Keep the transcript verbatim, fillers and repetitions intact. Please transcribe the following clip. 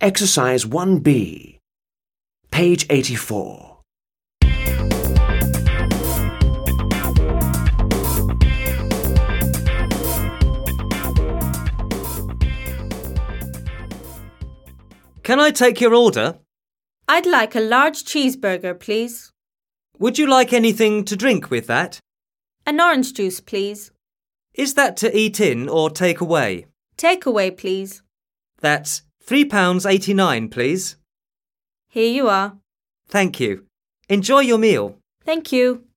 Exercise one B, page eighty-four. Can I take your order? I'd like a large cheeseburger, please. Would you like anything to drink with that? An orange juice, please. Is that to eat in or take away? Take away, please. That's three pounds eighty-nine, please. Here you are. Thank you. Enjoy your meal. Thank you.